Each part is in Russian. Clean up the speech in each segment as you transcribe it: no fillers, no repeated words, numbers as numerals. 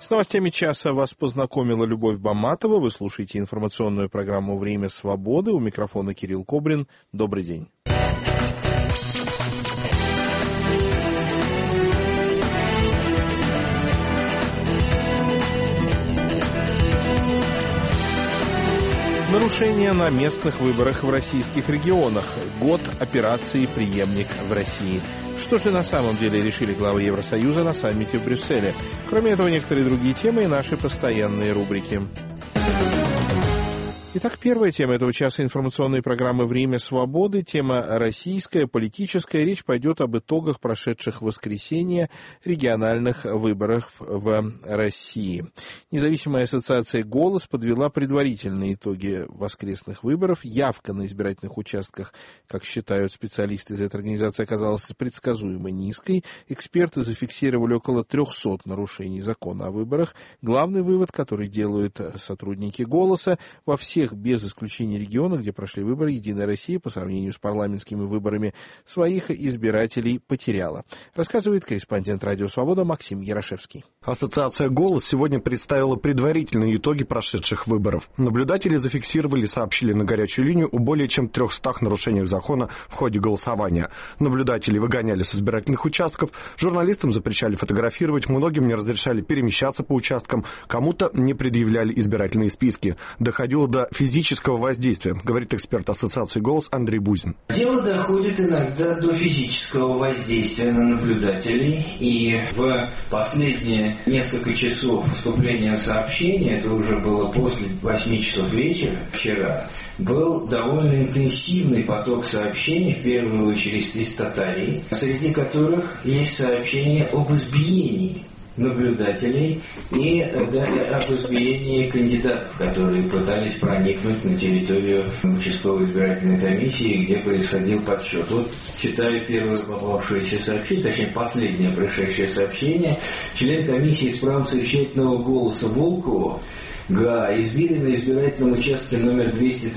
С новостями часа вас познакомила Любовь Баматова. Вы слушаете информационную программу «Время свободы». У микрофона Кирилл Кобрин. Добрый день. Нарушения на местных выборах в российских регионах. Год операции «Преемник» в России. Что же на самом деле решили главы Евросоюза на саммите в Брюсселе? Кроме этого, некоторые другие темы и наши постоянные рубрики. Итак, первая тема этого часа информационной программы «Время свободы». Тема российская, политическая. Речь пойдет об итогах прошедших в воскресенье региональных выборов в России. Независимая ассоциация «Голос» подвела предварительные итоги воскресных выборов. Явка на избирательных участках, как считают специалисты из этой организации, оказалась предсказуемо низкой. Эксперты зафиксировали около 300 нарушений закона о выборах. Главный вывод, который делают сотрудники «Голоса», во всех без исключения регионов, где прошли выборы, «Единая Россия» по сравнению с парламентскими выборами своих избирателей потеряла. Рассказывает корреспондент «Радио Свобода» Максим Ярошевский. Ассоциация «Голос» сегодня представила предварительные итоги прошедших выборов. Наблюдатели зафиксировали и сообщили на горячую линию о более чем 300 нарушениях закона в ходе голосования. Наблюдатели выгоняли с избирательных участков, журналистам запрещали фотографировать, многим не разрешали перемещаться по участкам, кому-то не предъявляли избирательные списки. Доходило до физического воздействия, говорит эксперт ассоциации «Голос» Андрей Бузин. Дело доходит иногда до физического воздействия на наблюдателей, и в последние несколько часов поступления сообщения, это уже было после 8 часов вечера вчера, был довольно интенсивный поток сообщений, в первую очередь из Татарии, среди которых есть сообщения об избиении наблюдателей и об избиении кандидатов, которые пытались проникнуть на территорию участковой избирательной комиссии, где происходил подсчет. Вот читаю первое попавшееся сообщение, точнее последнее пришедшее сообщение. Член комиссии с правом совещательного голоса Волкову ГА избили на избирательном участке номер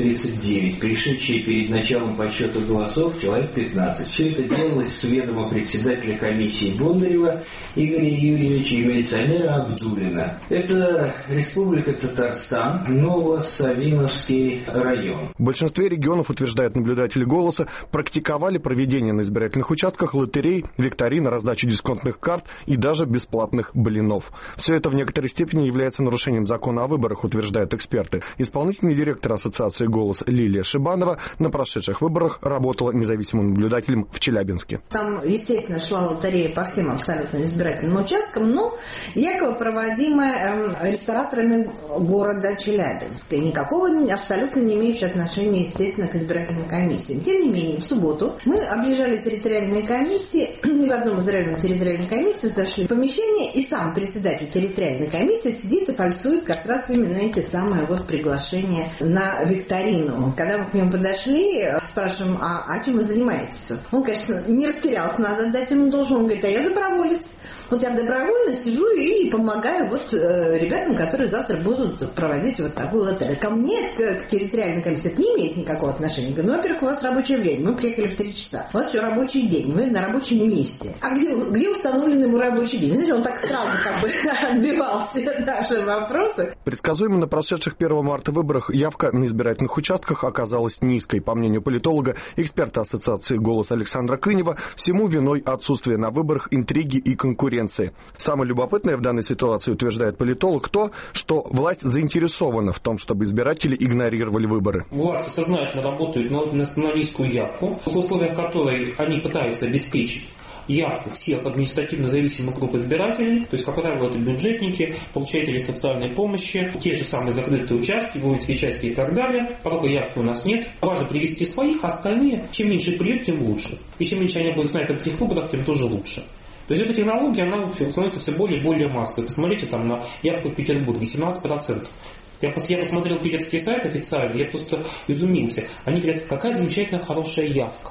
239, пришедшие перед началом подсчета голосов человек 15. Все это делалось с ведома председателя комиссии Бондарева Игоря Юрьевича и милиционера Абдулина. Это Республика Татарстан, Новосавиновский район. В большинстве регионов, утверждают наблюдатели «Голоса», практиковали проведение на избирательных участках лотерей, викторин, раздачу дисконтных карт и даже бесплатных блинов. Все это в некоторой степени является нарушением закона о выборах, утверждают эксперты. Исполнительный директор ассоциации «Голос» Лилия Шибанова на прошедших выборах работала независимым наблюдателем в Челябинске. Там, естественно, шла лотерея по всем абсолютно избирательным участкам, но якобы проводимая рестораторами города Челябинска. Никакого абсолютно не имеющего отношения, естественно, к избирательным комиссиям. Тем не менее, в субботу мы объезжали территориальные комиссии, и в одном из районов территориальной комиссии зашли в помещение, и сам председатель территориальной комиссии сидит и фальцует как раз именно эти самые вот приглашения на викторину. Когда мы к нему подошли, спрашиваем, а чем вы занимаетесь? Он, конечно, не растерялся, надо отдать ему должное. Он говорит, а я доброволец. Вот я добровольно сижу и помогаю вот ребятам, которые завтра будут проводить вот такую лотерею. Ко мне, к территориальной комиссии, это не имеет никакого отношения. Говорю, во-первых, у вас рабочее время, мы приехали в 3 часа. У вас все рабочий день, вы на рабочем месте. А где установлен ему рабочий день? Знаете, он так сразу как бы отбивал все наши вопросы. Предсказуемо на прошедших 1 марта выборах явка на избирательных участках оказалась низкой. По мнению политолога, эксперта ассоциации «Голос» Александра Кынева, всему виной отсутствие на выборах интриги и конкуренции. Самое любопытное в данной ситуации, утверждает политолог, то, что власть заинтересована в том, чтобы избиратели игнорировали выборы. Власти сознательно работают на националистскую явку, в условиях которой они пытаются обеспечить явку всех административно зависимых групп избирателей, то есть, как правило, это бюджетники, получатели социальной помощи, те же самые закрытые участки, воинские части и так далее. Порога явки у нас нет. Важно привести своих, а остальные, чем меньше придет, тем лучше. И чем меньше они будут знать об этих выборах, тем тоже лучше. То есть эта технология, она становится все более и более массовой. Посмотрите там на явку в Петербурге, 17%. Я посмотрел питерский сайт официальный, я просто изумился. Они говорят, какая замечательная, хорошая явка.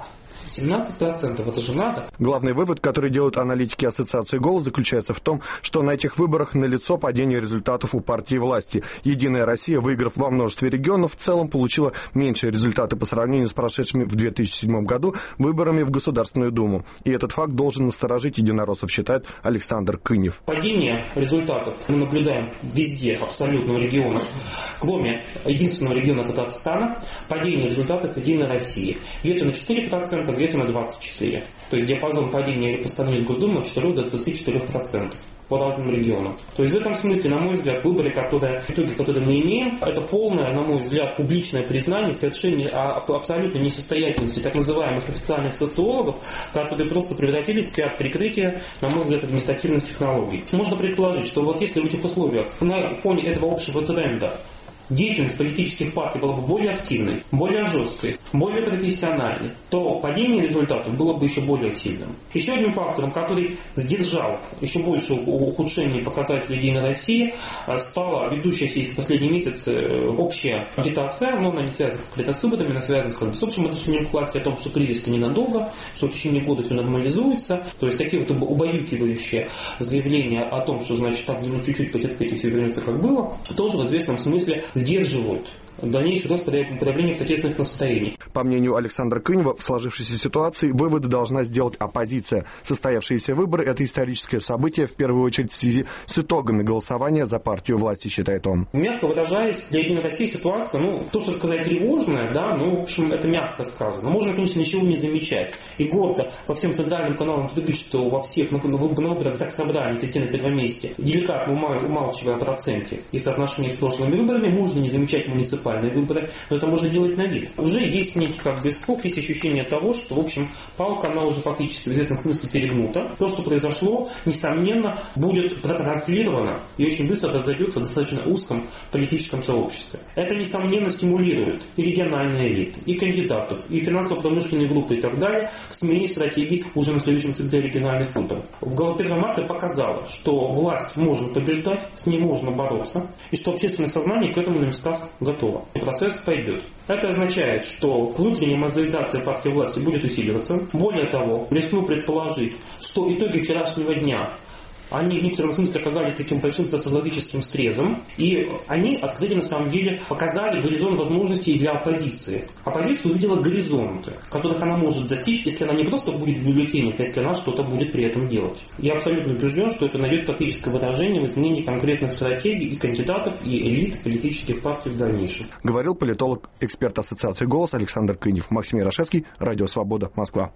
17%, это же надо. Главный вывод, который делают аналитики Ассоциации «Голос», заключается в том, что на этих выборах налицо падение результатов у партии власти. «Единая Россия», выиграв во множестве регионов, в целом получила меньшие результаты по сравнению с прошедшими в 2007 году выборами в Государственную Думу. И этот факт должен насторожить единороссов, считает Александр Кынев. Падение результатов мы наблюдаем везде, абсолютно в регионах, кроме единственного региона Татарстана, падение результатов «Единой России». Где-то на 4%, где-то на 24%. То есть диапазон падения по сравнению с Госдумой от 4 до 24% по разным регионам. То есть в этом смысле, на мой взгляд, выборы, итоги, которые мы имеем, это полное, на мой взгляд, публичное признание совершенно абсолютно несостоятельности так называемых официальных социологов, которые просто превратились в пиар-прикрытие, на мой взгляд, административных технологий. Можно предположить, что вот если в этих условиях, на фоне этого общего тренда, деятельность политических партий была бы более активной, более жесткой, более профессиональной, то падение результатов было бы еще более сильным. Еще одним фактором, который сдержал еще больше ухудшение показателей «Единой России», стала ведущаяся в последние месяцы общая агитация, но она не связана конкретно с выборами, она связана с общим отношением к власти, о том, что кризис-то ненадолго, что в течение года все нормализуется. То есть такие вот убаюкивающие заявления о том, что значит так чуть-чуть потерпеть и все вернется как было, тоже в известном смысле сдерживают дальнейший рост проявления протестных настроений. По мнению Александра Кынева, в сложившейся ситуации выводы должна сделать оппозиция. Состоявшиеся выборы – это историческое событие, в первую очередь в связи с итогами голосования за партию власти, считает он. Мягко выражаясь, для «Единой России» ситуация, то, что сказать, тревожная, да, в общем, это мягко сказано. Можно, конечно, ничего не замечать. И гордо по всем центральным каналам говорит, что во всех на выборах Заксобрания, везде на первом месте, деликатно умалчивая о проценте и соотношении с прошлыми выборами, можно не замечать муниципальные выборы, но это можно делать на вид. Уже есть некий скок, есть ощущение того, что, в общем, палка, она уже фактически в известном смысле перегнута. То, что произошло, несомненно, будет протранслировано и очень быстро разойдется в достаточно узком политическом сообществе. Это, несомненно, стимулирует и региональные элиты, и кандидатов, и финансово-промышленные группы и так далее к смене стратегии уже на следующем цикле региональных выборов. 1 марта показало, что власть можно побеждать, с ней можно бороться, и что общественное сознание к этому на местах готово. Процесс пойдет. Это означает, что внутренняя мозаизация партии власти будет усиливаться. Более того, рискну предположить, что итоги вчерашнего дня, они в некотором смысле оказались таким большим социологическим срезом, и они открыли, на самом деле, показали горизонт возможностей для оппозиции. Оппозиция увидела горизонты, которых она может достичь, если она не просто будет в бюллетенях, а если она что-то будет при этом делать. Я абсолютно убежден, что это найдет практическое выражение в изменении конкретных стратегий и кандидатов, и элит политических партий в дальнейшем. Говорил политолог, эксперт Ассоциации «Голос» Александр Кынев. Максим Ярошевский, Радио Свобода, Москва.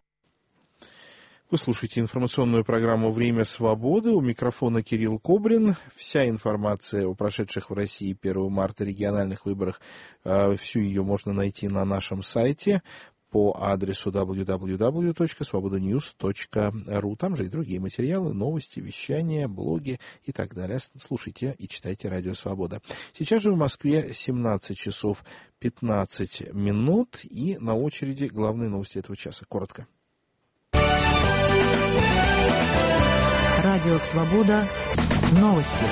Вы слушаете информационную программу «Время свободы». У микрофона Кирилл Кобрин. Вся информация о прошедших в России 1 марта региональных выборах, всю ее можно найти на нашем сайте по адресу www.svobodanews.ru. Там же и другие материалы, новости, вещания, блоги и так далее. Слушайте и читайте «Радио Свобода». Сейчас же в Москве 17 часов 15 минут. И на очереди главные новости этого часа. Коротко. Радио Свобода. Новости.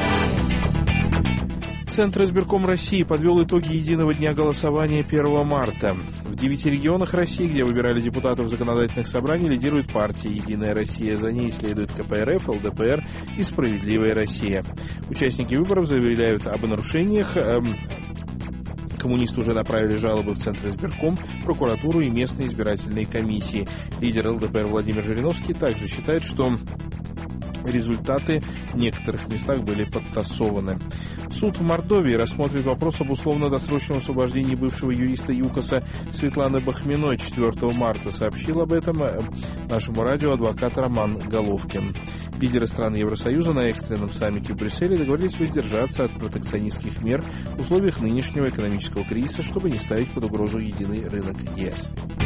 Центр избирком России подвел итоги единого дня голосования 1 марта. В 9 регионах России, где выбирали депутатов законодательных собраний, лидирует партия «Единая Россия». За ней следует КПРФ, ЛДПР и «Справедливая Россия». Участники выборов заявляют об нарушениях. Коммунисты уже направили жалобы в Центр избирком, прокуратуру и местные избирательные комиссии. Лидер ЛДПР Владимир Жириновский также считает, что результаты в некоторых местах были подтасованы. Суд в Мордовии рассмотрит вопрос об условно-досрочном освобождении бывшего юриста ЮКОСа Светланы Бахминой 4 марта. Сообщил об этом нашему радио адвокат Роман Головкин. Лидеры стран Евросоюза на экстренном саммите в Брюсселе договорились воздержаться от протекционистских мер в условиях нынешнего экономического кризиса, чтобы не ставить под угрозу единый рынок ЕС.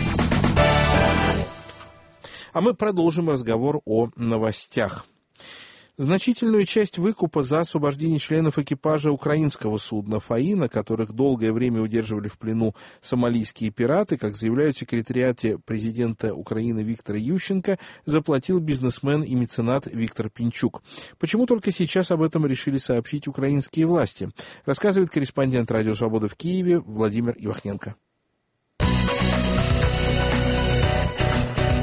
А мы продолжим разговор о новостях. Значительную часть выкупа за освобождение членов экипажа украинского судна «Фаина», которых долгое время удерживали в плену сомалийские пираты, как заявляют в секретариате президента Украины Виктора Ющенко, заплатил бизнесмен и меценат Виктор Пинчук. Почему только сейчас об этом решили сообщить украинские власти? Рассказывает корреспондент «Радио Свобода» в Киеве Владимир Ивахненко.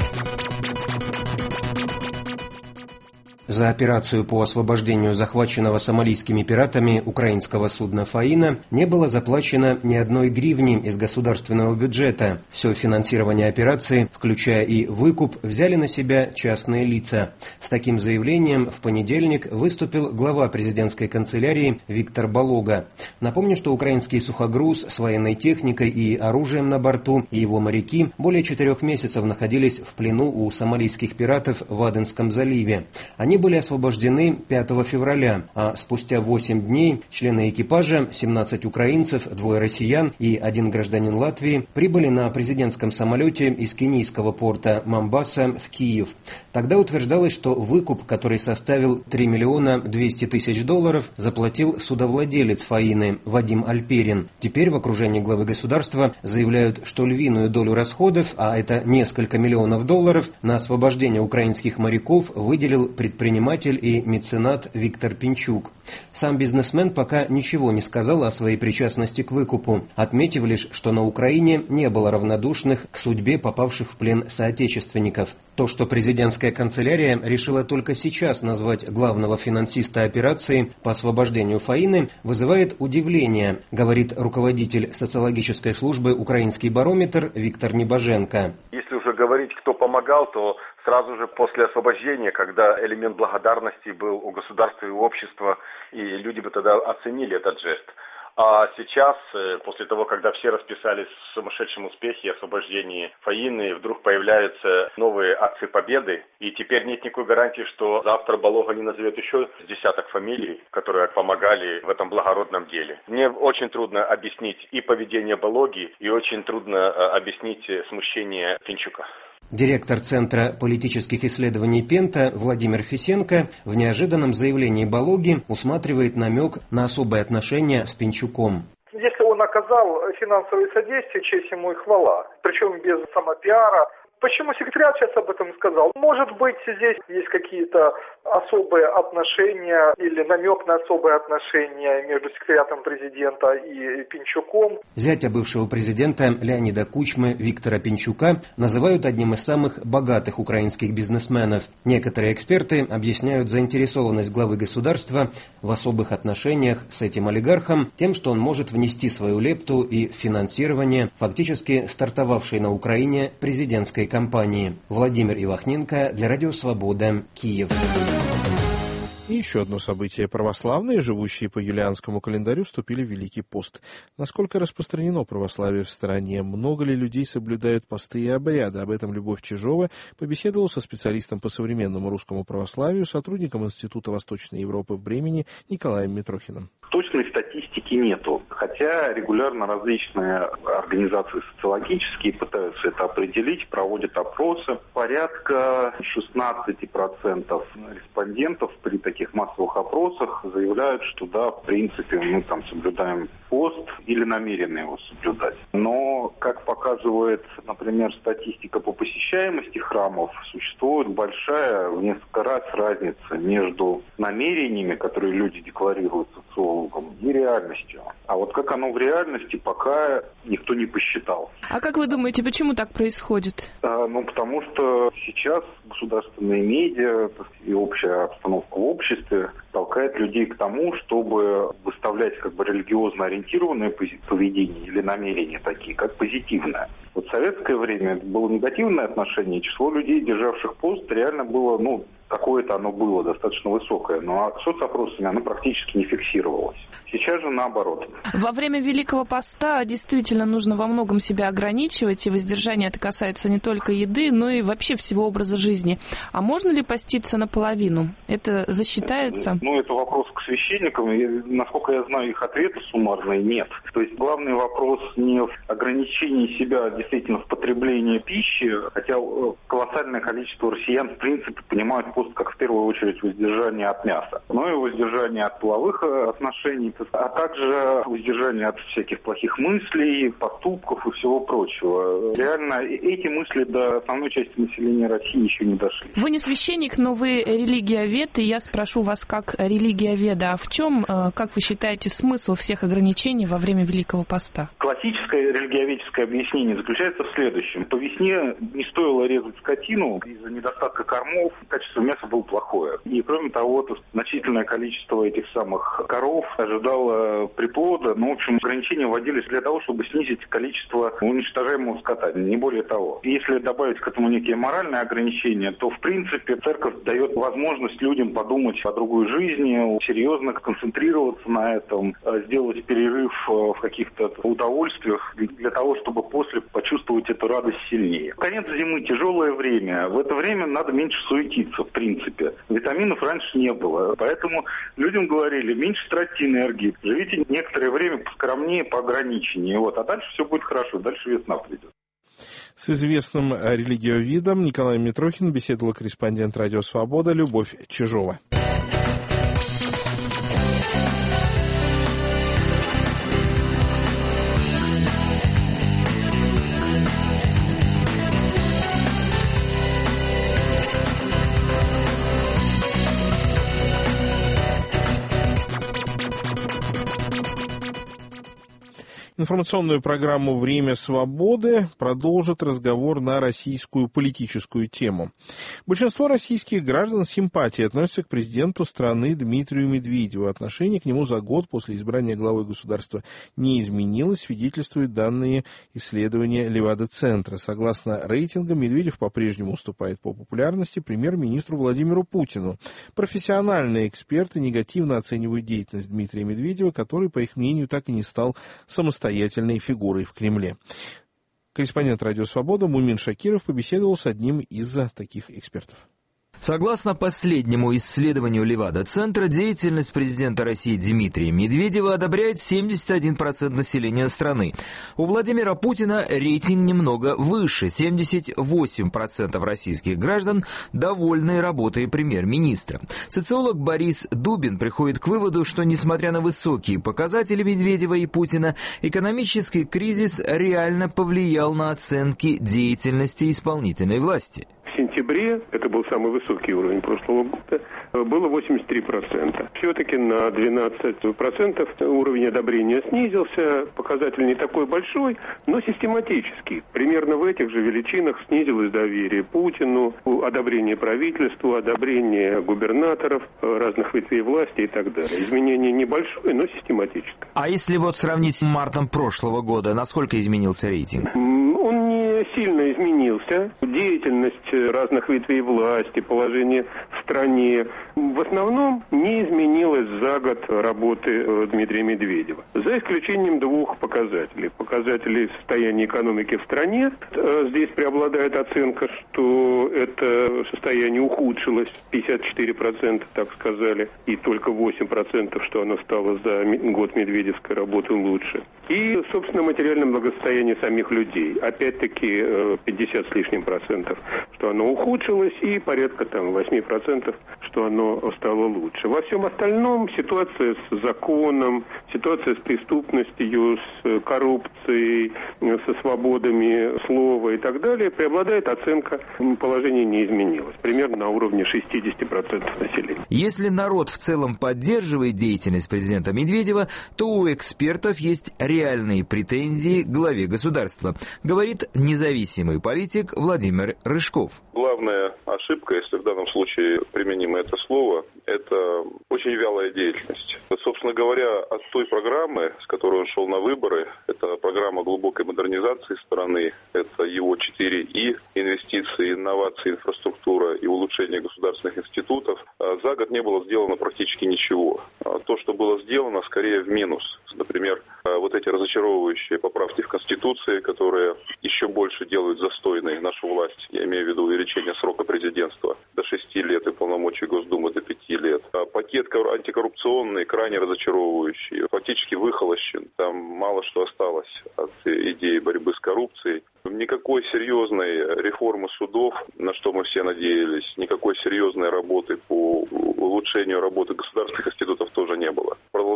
За операцию по освобождению захваченного сомалийскими пиратами украинского судна «Фаина» не было заплачено ни одной гривни из государственного бюджета. Все финансирование операции, включая и выкуп, взяли на себя частные лица. С таким заявлением в понедельник выступил глава президентской канцелярии Виктор Болога. Напомню, что украинский сухогруз с военной техникой и оружием на борту и его моряки более 4 месяцев находились в плену у сомалийских пиратов в Аденском заливе. Они были освобождены 5 февраля, а спустя 8 дней члены экипажа, 17 украинцев, 2 россиян и 1 гражданин Латвии, прибыли на президентском самолете из кенийского порта Момбаса в Киев. Тогда утверждалось, что выкуп, который составил $3 200 000, заплатил судовладелец «Фаины» Вадим Альперин. Теперь в окружении главы государства заявляют, что львиную долю расходов, а это несколько миллионов долларов, на освобождение украинских моряков выделил предприниматель и меценат Виктор Пинчук. Сам бизнесмен пока ничего не сказал о своей причастности к выкупу, отметив лишь, что на Украине не было равнодушных к судьбе попавших в плен соотечественников. То, что президентская канцелярия решила только сейчас назвать главного финансиста операции по освобождению «Фаины», вызывает удивление, говорит руководитель социологической службы «Украинский барометр» Виктор Небоженко. Если уже говорить, кто помогал, то сразу же после освобождения, когда элемент благодарности был у государства и у общества, и люди бы тогда оценили этот жест. А сейчас, после того, когда все расписались в сумасшедшем успехе и освобождении «Фаины», вдруг появляются новые акции победы, и теперь нет никакой гарантии, что завтра Болога не назовет еще десяток фамилий, которые помогали в этом благородном деле. Мне очень трудно объяснить и поведение Бологи, и очень трудно объяснить смущение Пинчука. Директор Центра политических исследований «Пента» Владимир Фисенко в неожиданном заявлении Бологи усматривает намек на особые отношения с Пинчуком. Если он оказал финансовое содействие, честь ему и хвала, причем без самопиара. Почему секретариат сейчас об этом сказал? Может быть, здесь есть какие-то особые отношения или намек на особые отношения между секретариатом президента и Пинчуком. Зятя бывшего президента Леонида Кучмы Виктора Пинчука называют одним из самых богатых украинских бизнесменов. Некоторые эксперты объясняют заинтересованность главы государства в особых отношениях с этим олигархом тем, что он может внести свою лепту и финансирование фактически стартовавшей на Украине президентской кампании. Владимир Ивахненко для Радио Свобода, Киев. И еще одно событие. Православные, живущие по юлианскому календарю, вступили в Великий пост. Насколько распространено православие в стране? Много ли людей соблюдают посты и обряды? Об этом Любовь Чижова побеседовала со специалистом по современному русскому православию, сотрудником Института Восточной Европы в Бремени Николаем Митрохиным. Точной статистики нету, хотя регулярно различные организации социологические пытаются это определить, проводят опросы. Порядка 16% респондентов при таких массовых опросах заявляют, что да, в принципе, мы там соблюдаем пост или намерены его соблюдать. Но, как показывает, например, статистика по посещаемости храмов, существует большая, в несколько раз разница между намерениями, которые люди декларируют социологам, и реальностью. А вот как оно в реальности, пока никто не посчитал. А как вы думаете, почему так происходит? Потому что сейчас государственные медиа и общая обстановка в обществе толкает людей к тому, чтобы выставлять как бы религиозно ориентированное поведение или намерения такие, как позитивное. Вот в советское время было негативное отношение, число людей, державших пост, реально было, какое-то оно было достаточно высокое, но соцопросами оно практически не фиксировалось. Сейчас же наоборот. Во время Великого поста действительно нужно во многом себя ограничивать, и воздержание это касается не только еды, но и вообще всего образа жизни. А можно ли поститься наполовину? Это засчитается? Это вопрос к священникам, и, насколько я знаю, их ответы суммарные нет. То есть главный вопрос не в ограничении себя действительно в потреблении пищи, хотя колоссальное количество россиян в принципе понимают пост как в первую очередь воздержание от мяса, но и воздержание от половых отношений, от также воздержание от всяких плохих мыслей, поступков и всего прочего. Реально, эти мысли до основной части населения России еще не дошли. Вы не священник, но вы религиовед, и я спрошу вас как религиоведа, а в чем, как вы считаете, смысл всех ограничений во время Великого Поста? Классическое религиоведческое объяснение заключается в следующем. По весне не стоило резать скотину из-за недостатка кормов, качество мяса было плохое. И кроме того, значительное количество этих самых коров ожидало приплода. В общем, ограничения вводились для того, чтобы снизить количество уничтожаемого скота, не более того. Если добавить к этому некие моральные ограничения, то, в принципе, церковь дает возможность людям подумать о другой жизни, серьезно концентрироваться на этом, сделать перерыв в каких-то удовольствиях для того, чтобы после почувствовать эту радость сильнее. Конец зимы, тяжелое время. В это время надо меньше суетиться, в принципе. Витаминов раньше не было. Поэтому людям говорили, меньше тратьте энергии, живите некоторое время поскромнее, поограниченнее. А дальше все будет хорошо, дальше весна придет. С известным религиоведом Николаем Митрохиным беседовала корреспондент «Радио Свобода» Любовь Чижова. Информационную программу «Время свободы» продолжит разговор на российскую политическую тему. Большинство российских граждан с симпатией относятся к президенту страны Дмитрию Медведеву. Отношение к нему за год после избрания главой государства не изменилось, свидетельствуют данные исследования Левада-центра. Согласно рейтингам, Медведев по-прежнему уступает по популярности премьер-министру Владимиру Путину. Профессиональные эксперты негативно оценивают деятельность Дмитрия Медведева, который, по их мнению, так и не стал самостоятельной фигурой в Кремле. Корреспондент «Радио Свобода» Мумин Шакиров побеседовал с одним из таких экспертов. Согласно последнему исследованию Левада-центра, деятельность президента России Дмитрия Медведева одобряет 71% населения страны. У Владимира Путина рейтинг немного выше. 78% российских граждан довольны работой премьер-министра. Социолог Борис Дубин приходит к выводу, что, несмотря на высокие показатели Медведева и Путина, экономический кризис реально повлиял на оценки деятельности исполнительной власти. В сентябре, это был самый высокий уровень прошлого года, было 83%. Все-таки на 12% уровень одобрения снизился. Показатель не такой большой, но систематический. Примерно в этих же величинах снизилось доверие Путину, одобрение правительству, одобрение губернаторов, разных ветвей власти и так далее. Изменение небольшое, но систематическое. А если сравнить с мартом прошлого года, насколько изменился рейтинг? Он не сильно изменился. Деятельность разных ветвей власти, положение в стране в основном не изменилось за год работы Дмитрия Медведева. За исключением двух показателей. Показателей состояния экономики в стране. Здесь преобладает оценка, что это состояние ухудшилось. 54%, так сказали. И только 8%, что оно стало за год медведевской работы лучше. И, собственно, материальное благосостояние самих людей. Опять-таки 50 с лишним процентов, что оно ухудшилось, и порядка 8%, что оно стало лучше. Во всем остальном ситуация с законом, ситуация с преступностью, с коррупцией, со свободами слова и так далее, преобладает оценка, положение не изменилось. Примерно на уровне 60% населения. Если народ в целом поддерживает деятельность президента Медведева, то у экспертов есть реальные претензии к главе государства, говорит независимый политик Владимир Рыжков. Главная ошибка, если в данном случае применимо это слово, это очень вялая деятельность. Собственно говоря, от той программы, с которой он шел на выборы, это программа глубокой модернизации страны, это его 4И, инвестиции, инновации, инфраструктура и улучшение государственных институтов, за год не было сделано практически ничего. То, что было сделано, скорее в минус. Например, эти разочаровывающие поправки в Конституции, которые еще больше делают застойной нашу власть, я имею в виду увеличение срока президентства до 6 лет и полномочий Госдумы до 5 лет. Пакет антикоррупционный крайне разочаровывающий, фактически выхолощен. Там мало что осталось от идеи борьбы с коррупцией. Никакой серьезной реформы судов, на что мы все надеялись, никакой серьезной работы по улучшению работы государственных институтов тоже не было. Продолжал нарастать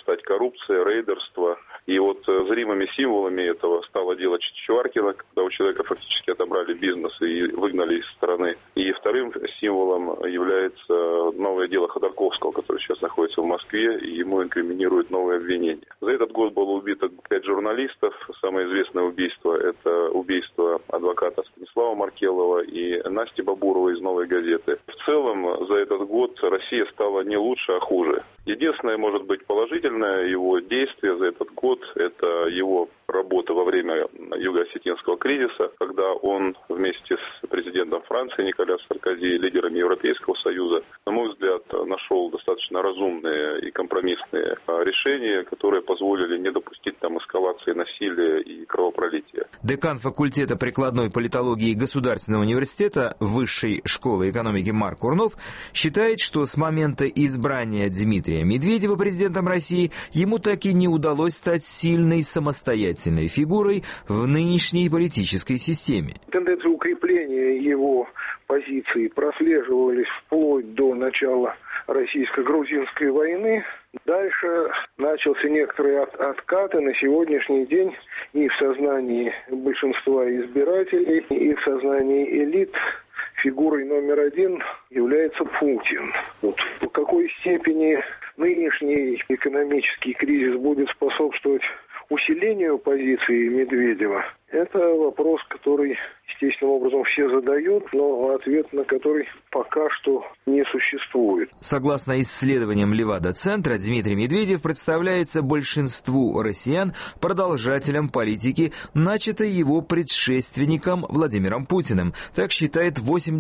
стать коррупция, рейдерство. И вот зримыми символами этого стало дело Чичваркина, когда у человека фактически отобрали бизнес и выгнали из страны. И вторым символом является новое дело Ходорковского, который сейчас находится в Москве, и ему инкриминируют новые обвинения. За этот год было убито 5 журналистов. Самое известное убийство – это убийство адвоката Станислава Маркелова и Насти Бабуровой из «Новой газеты». В целом, за этот год Россия стала не лучше, а хуже. Единственное, может быть, положительное его действие за этот год – это его работа во время юго-осетинского кризиса, когда он вместе с президентом Франции Николя Саркози и лидерами Европейского Союза, на мой взгляд, нашел достаточно разумные и компромиссные решения, которые позволили не допустить там эскалации насилия и кровопролития. Декан факультета прикладной политологии Государственного университета Высшей школы экономики Марк Курнов считает, что с момента избрания Дмитрия Медведева президентом России ему так и не удалось стать сильной самостоятельной фигурой в нынешней политической системе. Тенденции укрепления его позиций прослеживались вплоть до начала российско-грузинской войны. Дальше начался некоторый откат, и на сегодняшний день и в сознании большинства избирателей, и в сознании элит фигурой номер один является Путин. Вот в какой степени нынешний экономический кризис будет способствовать усилению позиции Медведева, это вопрос, который естественным образом все задают, но ответ на который пока что не существует. Согласно исследованиям Левада-центра, Дмитрий Медведев представляется большинству россиян продолжателем политики, начатой его предшественником Владимиром Путиным. Так считает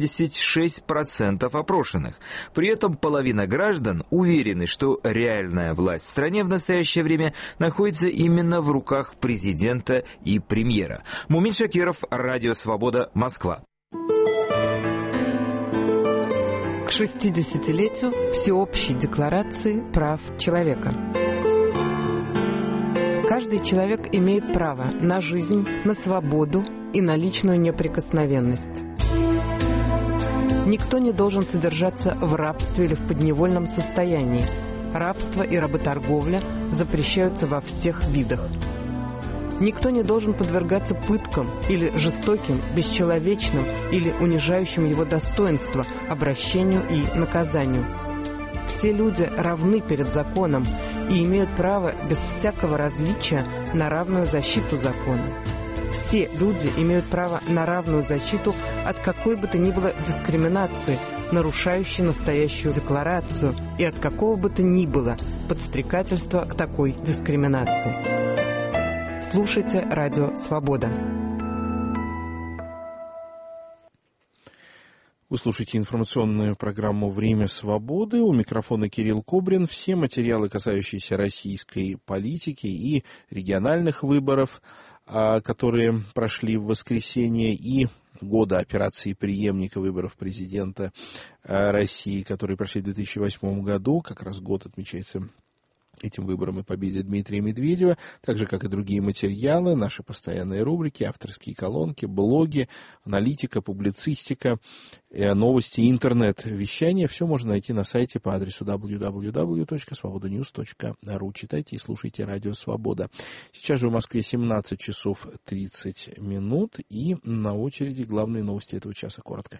86% опрошенных. При этом половина граждан уверены, что реальная власть в стране в настоящее время находится именно в руках президента и премьера. Мумин Шакиров, Радио Свобода, Москва. К 60-летию Всеобщей декларации прав человека. Каждый человек имеет право на жизнь, на свободу и на личную неприкосновенность. Никто не должен содержаться в рабстве или в подневольном состоянии. Рабство и работорговля запрещаются во всех видах. Никто не должен подвергаться пыткам или жестоким, бесчеловечным или унижающим его достоинство обращению и наказанию. Все люди равны перед законом и имеют право без всякого различия на равную защиту закона. Все люди имеют право на равную защиту от какой бы то ни было дискриминации, нарушающей настоящую декларацию, и от какого бы то ни было подстрекательства к такой дискриминации. Слушайте Радио Свобода. Вы слушаете информационную программу «Время свободы». У микрофона Кирилл Кобрин. Все материалы, касающиеся российской политики и региональных выборов, которые прошли в воскресенье, и года операции преемника выборов президента России, которые прошли в 2008 году. Как раз год отмечается этим выбором и победе Дмитрия Медведева, так же, как и другие материалы, наши постоянные рубрики, авторские колонки, блоги, аналитика, публицистика, новости, интернет-вещание. Все можно найти на сайте по адресу www.svobodanews.ru. Читайте и слушайте Радио Свобода. Сейчас же в Москве 17 часов 30 минут, и на очереди главные новости этого часа. Коротко.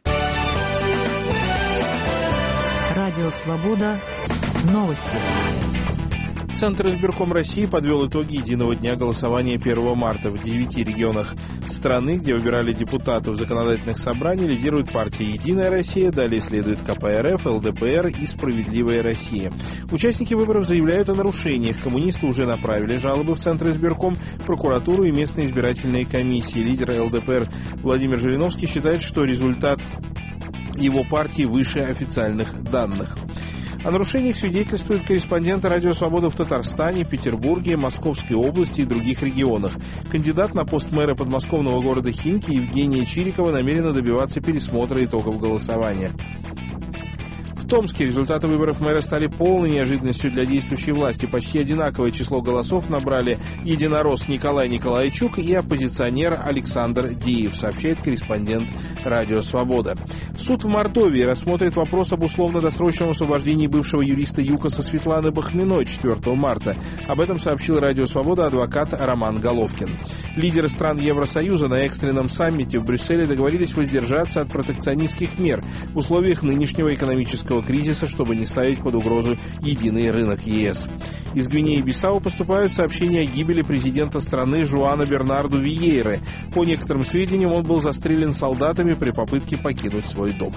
Радио Свобода. Новости. Центр избирком России подвел итоги единого дня голосования 1 марта. В 9 регионах страны, где выбирали депутатов законодательных собраний, лидирует партия «Единая Россия», далее следует КПРФ, ЛДПР и «Справедливая Россия». Участники выборов заявляют о нарушениях. Коммунисты уже направили жалобы в Центр избирком, прокуратуру и местные избирательные комиссии. Лидер ЛДПР Владимир Жириновский считает, что результат его партии выше официальных данных. О нарушениях свидетельствуют корреспонденты «Радио Свобода» в Татарстане, Петербурге, Московской области и других регионах. Кандидат на пост мэра подмосковного города Химки Евгения Чирикова намерена добиваться пересмотра итогов голосования. В В Томске результаты выборов мэра стали полной неожиданностью для действующей власти. Почти одинаковое число голосов набрали единорос Николай Николайчук и оппозиционер Александр Диев, сообщает корреспондент «Радио Свобода». Суд в Мордовии рассмотрит вопрос об условно-досрочном освобождении бывшего юриста ЮКОСа Светланы Бахминой 4 марта. Об этом сообщил «Радио Свобода» адвокат Роман Головкин. Лидеры стран Евросоюза на экстренном саммите в Брюсселе договорились воздержаться от протекционистских мер в условиях нынешнего экономического кризиса, чтобы не ставить под угрозу единый рынок ЕС. Из Гвинеи-Бисау поступают сообщения о гибели президента страны Жуана Бернарду Виейры. По некоторым сведениям, он был застрелен солдатами при попытке покинуть свой дом.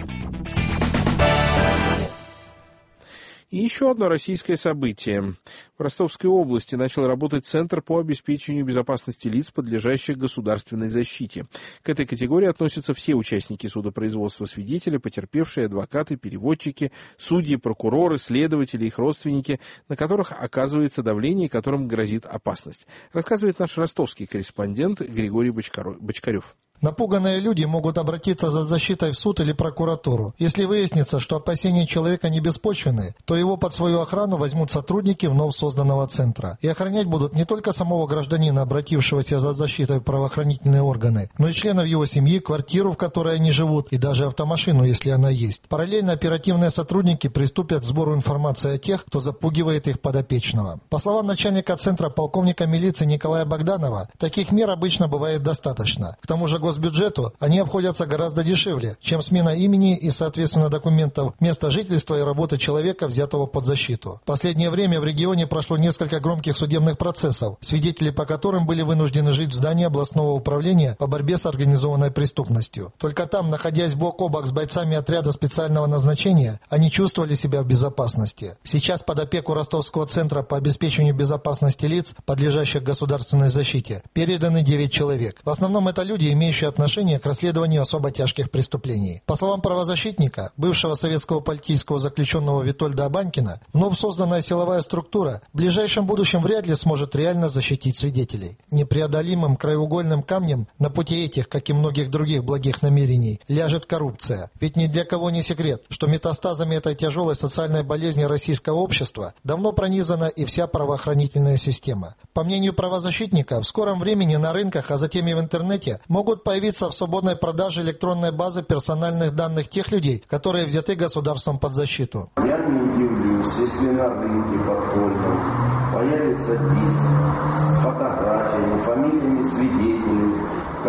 И еще одно российское событие. В Ростовской области начал работать Центр по обеспечению безопасности лиц, подлежащих государственной защите. К этой категории относятся все участники судопроизводства, свидетели, потерпевшие, адвокаты, переводчики, судьи, прокуроры, следователи, их родственники, на которых оказывается давление и которым грозит опасность. Рассказывает наш ростовский корреспондент Григорий Бочкарев. Напуганные люди могут обратиться за защитой в суд или прокуратуру. Если выяснится, что опасения человека не беспочвенны, то его под свою охрану возьмут сотрудники вновь созданного центра. И охранять будут не только самого гражданина, обратившегося за защитой в правоохранительные органы, но и членов его семьи, квартиру, в которой они живут, и даже автомашину, если она есть. Параллельно оперативные сотрудники приступят к сбору информации о тех, кто запугивает их подопечного. По словам начальника центра полковника милиции Николая Богданова, таких мер обычно бывает достаточно. К тому же госбюджету они обходятся гораздо дешевле, чем смена имени и, соответственно, документов, места жительства и работы человека, взятого под защиту. В последнее время в регионе прошло несколько громких судебных процессов, свидетели по которым были вынуждены жить в здании областного управления по борьбе с организованной преступностью. Только там, находясь бок о бок с бойцами отряда специального назначения, они чувствовали себя в безопасности. Сейчас под опеку Ростовского центра по обеспечению безопасности лиц, подлежащих государственной защите, переданы 9 человек. В основном это люди, имеющие отношение к расследованию особо тяжких преступлений. По словам правозащитника, бывшего советского политического заключенного Витольда Абанькина, вновь созданная силовая структура в ближайшем будущем вряд ли сможет реально защитить свидетелей. Непреодолимым краеугольным камнем на пути этих, как и многих других благих намерений, ляжет коррупция. Ведь ни для кого не секрет, что метастазами этой тяжелой социальной болезни российского общества давно пронизана и вся правоохранительная система. По мнению правозащитника, в скором времени на рынках, а затем и в интернете, могут появиться в свободной продаже электронной базы персональных данных тех людей, которые взяты государством под защиту. Я не удивлюсь, если на рынке подпольном появится диск с фотографиями, фамилиями свидетелей,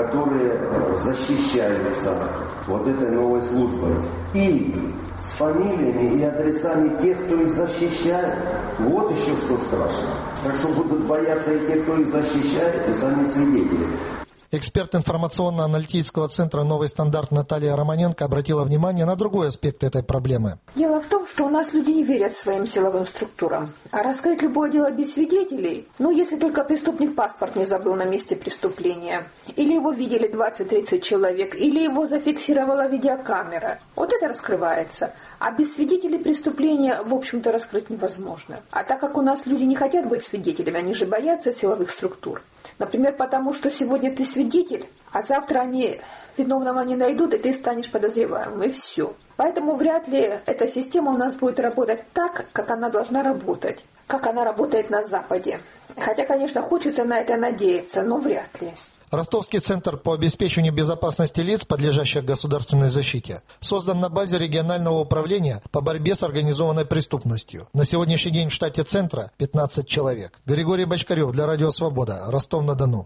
которые защищаются вот этой новой службой. И с фамилиями и адресами тех, кто их защищает. Вот еще что страшно. Так что будут бояться и те, кто их защищает, и сами свидетели. Эксперт информационно-аналитического центра «Новый стандарт» Наталья Романенко обратила внимание на другой аспект этой проблемы. Дело в том, что у нас люди не верят своим силовым структурам. А раскрыть любое дело без свидетелей, если только преступник паспорт не забыл на месте преступления, или его видели 20-30 человек, или его зафиксировала видеокамера, вот это раскрывается. А без свидетелей преступления, в общем-то, раскрыть невозможно. А так как у нас люди не хотят быть свидетелями, они же боятся силовых структур. Например, потому что сегодня ты свидетель, а завтра они виновного не найдут, и ты станешь подозреваемым, и все. Поэтому вряд ли эта система у нас будет работать так, как она должна работать, как она работает на Западе. Хотя, конечно, хочется на это надеяться, но вряд ли. Ростовский центр по обеспечению безопасности лиц, подлежащих государственной защите, создан на базе регионального управления по борьбе с организованной преступностью. На сегодняшний день в штате центра 15 человек. Григорий Бочкарев для Радио Свобода, Ростов-на-Дону.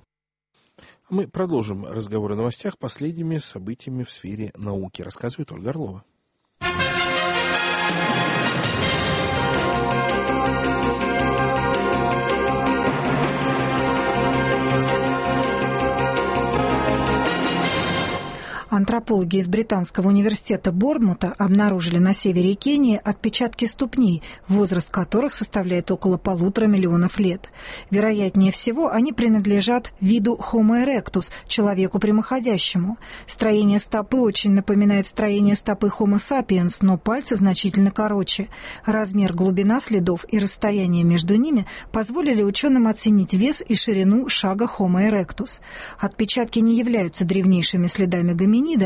Мы продолжим разговор о новостях последними событиями в сфере науки, рассказывает Ольга Орлова. Антропологи из Британского университета Борнмута обнаружили на севере Кении отпечатки ступней, возраст которых составляет около 1,5 миллиона лет. Вероятнее всего, они принадлежат виду Homo erectus, человеку прямоходящему. Строение стопы очень напоминает строение стопы Homo sapiens, но пальцы значительно короче. Размер, глубина следов и расстояние между ними позволили ученым оценить вес и ширину шага Homo erectus. Отпечатки не являются древнейшими следами гоминида,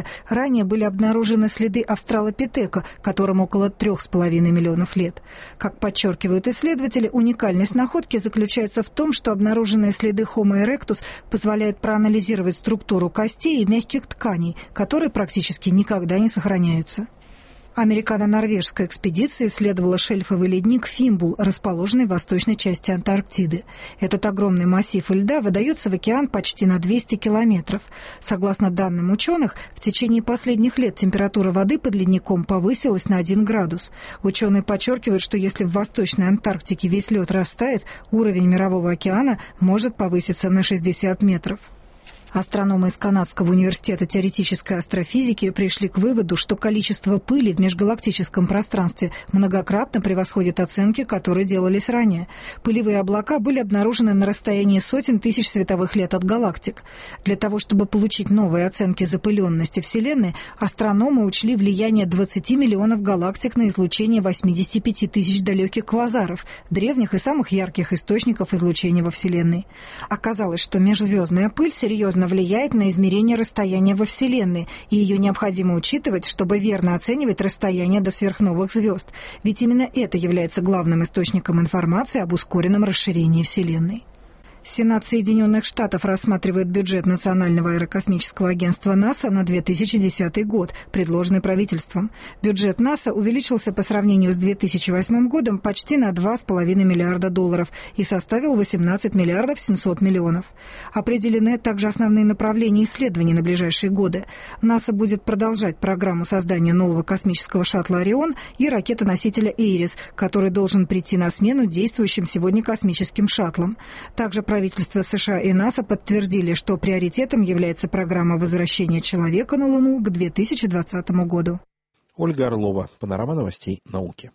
ранее были обнаружены следы австралопитека, которому около 3,5 миллионов лет. Как подчеркивают исследователи, уникальность находки заключается в том, что обнаруженные следы Homo erectus позволяют проанализировать структуру костей и мягких тканей, которые практически никогда не сохраняются. Американо-норвежская экспедиция исследовала шельфовый ледник Фимбул, расположенный в восточной части Антарктиды. Этот огромный массив льда выдается в океан почти на 200 километров. Согласно данным ученых, в течение последних лет температура воды под ледником повысилась на 1 градус. Ученые подчеркивают, что если в Восточной Антарктике весь лед растает, уровень Мирового океана может повыситься на 60 метров. Астрономы из Канадского университета теоретической астрофизики пришли к выводу, что количество пыли в межгалактическом пространстве многократно превосходит оценки, которые делались ранее. Пылевые облака были обнаружены на расстоянии сотен тысяч световых лет от галактик. Для того, чтобы получить новые оценки запыленности Вселенной, астрономы учли влияние 20 миллионов галактик на излучение 85 тысяч далеких квазаров, древних и самых ярких источников излучения во Вселенной. Оказалось, что межзвездная пыль серьезно влияет на измерение расстояния во Вселенной, и ее необходимо учитывать, чтобы верно оценивать расстояние до сверхновых звезд, ведь именно это является главным источником информации об ускоренном расширении Вселенной. Сенат Соединенных Штатов рассматривает бюджет Национального аэрокосмического агентства НАСА на 2010 год, предложенный правительством. Бюджет НАСА увеличился по сравнению с 2008 годом почти на $2,5 миллиарда и составил 18 миллиардов 700 миллионов. Определены также основные направления исследований на ближайшие годы. НАСА будет продолжать программу создания нового космического шаттла «Орион» и ракетоносителя «Эйрис», который должен прийти на смену действующим сегодня космическим шаттлам. Также правительства США и НАСА подтвердили, что приоритетом является программа возвращения человека на Луну к 2020 году. Ольга Орлова, панорама новостей науки.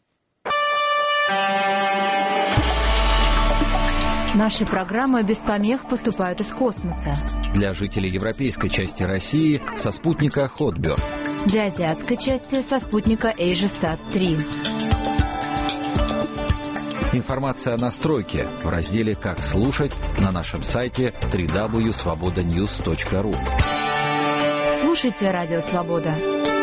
Наши программы без помех поступают из космоса. Для жителей европейской части России со спутника Hotbird. Для азиатской части со спутника AsiaSat-3. Информация о настройке в разделе «Как слушать» на нашем сайте www.svobodanews.ru. Слушайте Радио Свобода.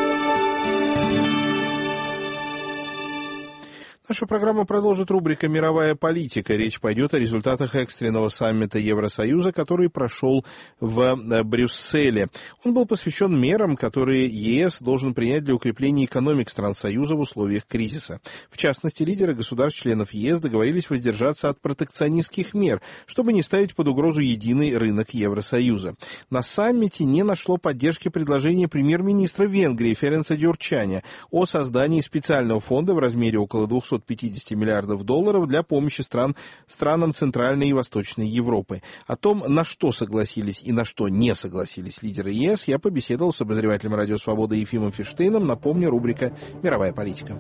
Нашу программу продолжит рубрика «Мировая политика». Речь пойдет о результатах экстренного саммита Евросоюза, который прошел в Брюсселе. Он был посвящен мерам, которые ЕС должен принять для укрепления экономик стран Союза в условиях кризиса. В частности, лидеры государств-членов ЕС договорились воздержаться от протекционистских мер, чтобы не ставить под угрозу единый рынок Евросоюза. На саммите не нашло поддержки предложение премьер-министра Венгрии Ференца Дюрчаня о создании специального фонда в размере около $250 миллиардов для помощи странам Центральной и Восточной Европы. О том, на что согласились и на что не согласились лидеры ЕС, я побеседовал с обозревателем Радио Свобода Ефимом Фиштейном. Напомню, рубрика «Мировая политика».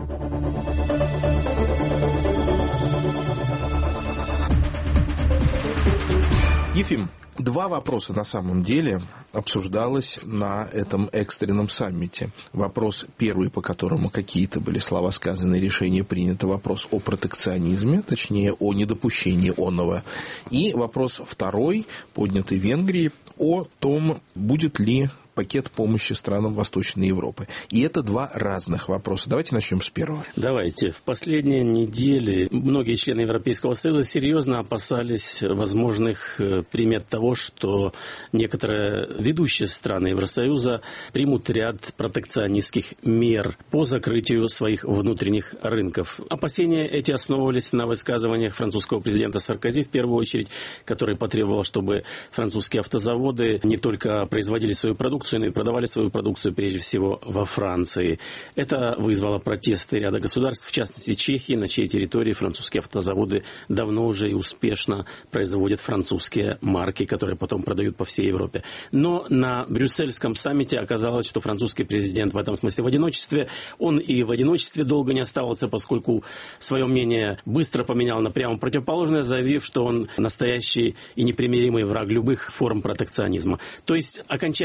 Ефим, два вопроса на самом деле обсуждалось на этом экстренном саммите. Вопрос первый, по которому какие-то были слова сказаны, решение принято, вопрос о протекционизме, точнее о недопущении оного. И вопрос второй, поднятый Венгрией, о том, будет ли пакет помощи странам Восточной Европы. И это два разных вопроса. Давайте начнем с первого. Давайте. В последние недели многие члены Европейского Союза серьезно опасались возможных примет того, что некоторые ведущие страны Евросоюза примут ряд протекционистских мер по закрытию своих внутренних рынков. Опасения эти основывались на высказываниях французского президента Саркози, в первую очередь, который потребовал, чтобы французские автозаводы не только производили свою продукцию, но и продавали свою продукцию прежде всего во Франции. Это вызвало протесты ряда государств, в частности Чехии, на чьей территории французские автозаводы давно уже и успешно производят французские марки, которые потом продают по всей Европе. Но на брюссельском саммите оказалось, что французский президент в этом смысле в одиночестве. Он и в одиночестве долго не оставался, поскольку свое мнение быстро поменял на прямо противоположное, заявив, что он настоящий и непримиримый враг любых форм протекционизма. То есть окончательное решение